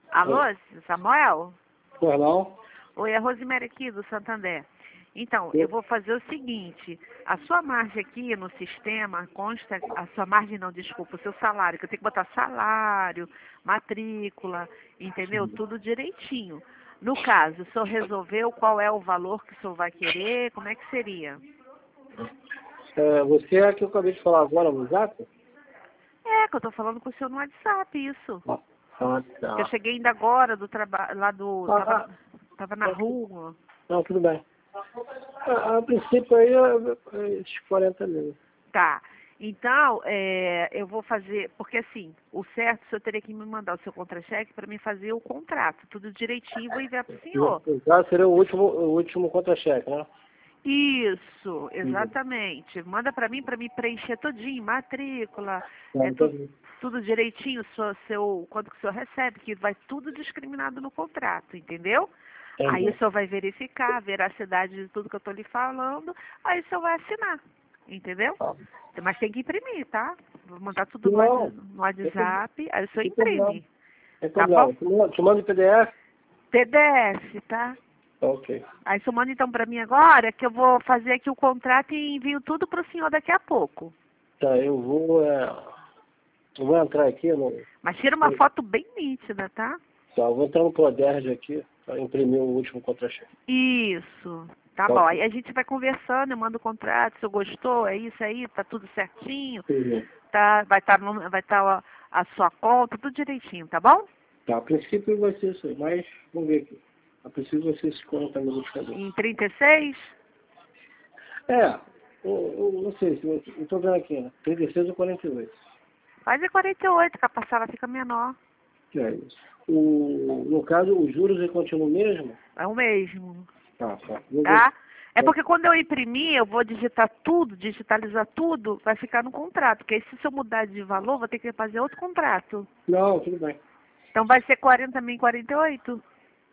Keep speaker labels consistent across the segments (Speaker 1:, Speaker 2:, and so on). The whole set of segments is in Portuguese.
Speaker 1: Alô, Samuel?
Speaker 2: Pois não?
Speaker 1: Oi, é a Rosemary aqui do Santander. Então, eu vou fazer o seguinte, a sua margem aqui no sistema consta, a sua margem não, desculpa, o seu salário, que eu tenho que botar salário, matrícula, entendeu? Tudo direitinho. No caso, o senhor resolveu qual é o valor que o senhor vai querer, como é que seria?
Speaker 2: Você é a que eu acabei de falar agora no Zap?
Speaker 1: É, que eu tô falando com o senhor no WhatsApp, isso.
Speaker 2: Ah,
Speaker 1: Que eu
Speaker 2: tá.
Speaker 1: cheguei ainda agora do trabalho, lá do,
Speaker 2: Ah,
Speaker 1: tava na rua.
Speaker 2: não, tudo bem. A princípio aí é esses 40 mil.
Speaker 1: Tá. Então, eu vou fazer, porque assim, o certo, o senhor teria que me mandar o seu contra-cheque para mim fazer o contrato, tudo direitinho, vou enviar para o senhor.
Speaker 2: No caso seria o último contra-cheque, né?
Speaker 1: Isso, exatamente. Manda para mim preencher todinho, matrícula,
Speaker 2: Entendi.
Speaker 1: tudo direitinho, quanto que o senhor recebe, que vai tudo discriminado no contrato, entendeu? Aí o senhor vai verificar a veracidade de tudo que eu estou lhe falando, aí o senhor vai assinar, entendeu?
Speaker 2: Tá.
Speaker 1: Mas tem que imprimir, tá? Vou mandar tudo
Speaker 2: Não,
Speaker 1: no WhatsApp, aí o senhor
Speaker 2: tem problema.
Speaker 1: imprime,
Speaker 2: Tem
Speaker 1: tá bom?
Speaker 2: problema. Te mando em PDF?
Speaker 1: PDF, tá?
Speaker 2: Tá, ok.
Speaker 1: Aí o senhor manda então para mim agora, que eu vou fazer aqui o contrato e envio tudo para o senhor daqui a pouco.
Speaker 2: Tá, eu vou entrar aqui no...
Speaker 1: Mas tira uma foto bem nítida, tá?
Speaker 2: Tá, eu vou entrar no Proderj aqui para imprimir o último contra-cheque.
Speaker 1: Isso. Tá
Speaker 2: Tá,
Speaker 1: bom.
Speaker 2: ok.
Speaker 1: Aí a gente vai conversando, eu mando o contrato, se eu gostou, é isso aí, tá tudo certinho,
Speaker 2: Uhum.
Speaker 1: tá, vai estar a sua conta, tudo direitinho, tá bom?
Speaker 2: Tá, a princípio vai ser isso aí, mas vamos ver aqui. A princípio vai ser esses 40 mil de cada.
Speaker 1: Em 36?
Speaker 2: Eu não sei, eu estou vendo aqui, né? 36 ou 48.
Speaker 1: Faz 48, que a parcela fica menor.
Speaker 2: Que é isso. No caso, os juros ele continua o mesmo?
Speaker 1: É o mesmo,
Speaker 2: Tá, tá. Vou ver.
Speaker 1: tá? É porque quando eu imprimir, eu vou digitar tudo, digitalizar tudo, vai ficar no contrato. Porque aí se eu mudar de valor, vou ter que fazer outro contrato.
Speaker 2: Não, tudo bem.
Speaker 1: Então vai ser 40 mil em 48?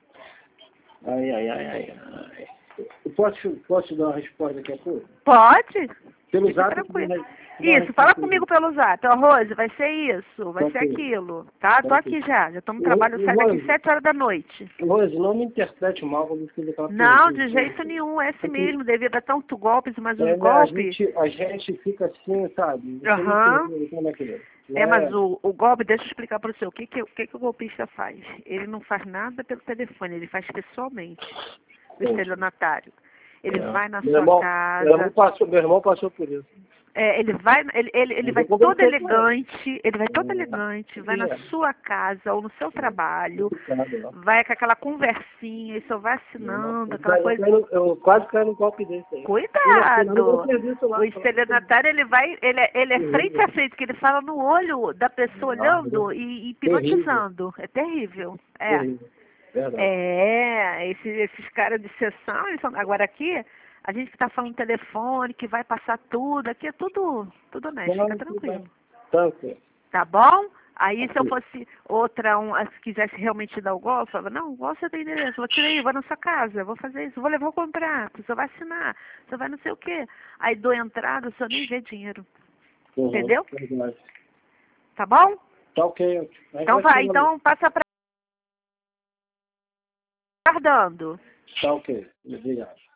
Speaker 2: Ai. Eu posso dar uma resposta daqui a pouco?
Speaker 1: Pode?
Speaker 2: Pelo
Speaker 1: Fica
Speaker 2: zap,
Speaker 1: tranquilo.
Speaker 2: eu
Speaker 1: Isso, fala comigo pelo zap. Ó, Rose, vai ser isso, vai ser
Speaker 2: Ok.
Speaker 1: aquilo. Tá? Tô aqui já. Já tô no trabalho, eu saio daqui
Speaker 2: Rose,
Speaker 1: 7 horas da noite.
Speaker 2: Rose, não me interprete mal quando eu fiz aquela
Speaker 1: Não,
Speaker 2: pergunta.
Speaker 1: de jeito nenhum, é assim mesmo. Devido a tanto golpes, mas os
Speaker 2: A
Speaker 1: golpes.
Speaker 2: gente fica assim, sabe? Você não
Speaker 1: Aham.
Speaker 2: entende como é que é.
Speaker 1: Mas o golpe, deixa eu explicar para o senhor. O que o golpista faz? Ele não faz nada pelo telefone, ele faz pessoalmente. O estelionatário. Ele vai na sua casa.
Speaker 2: Meu irmão passou por isso.
Speaker 1: Ele vai todo elegante, vai na sua casa ou no seu trabalho, vai com aquela conversinha, e só vai assinando, aquela coisa.
Speaker 2: Eu quase caí no golpe desse aí.
Speaker 1: Cuidado! O estelionatário, ele é frente a frente, que ele fala no olho da pessoa olhando e hipnotizando. É terrível. Esses caras de sessão, agora aqui, a gente que está falando telefone, que vai passar tudo, aqui é tudo honesto, fica tranquilo. Tá bom? Aí se eu fosse se quisesse realmente dar o golpe, eu falava, não, igual você tem endereço, vou tirar aí, vou na sua casa, vou fazer isso, vou levar o contrato, você vai assinar, você vai não sei o quê. Aí dou entrada, o senhor nem vê dinheiro. Entendeu? Tá bom?
Speaker 2: Tá ok.
Speaker 1: Então vai, então passa pra... Guardando.
Speaker 2: Tá ok. Obrigado.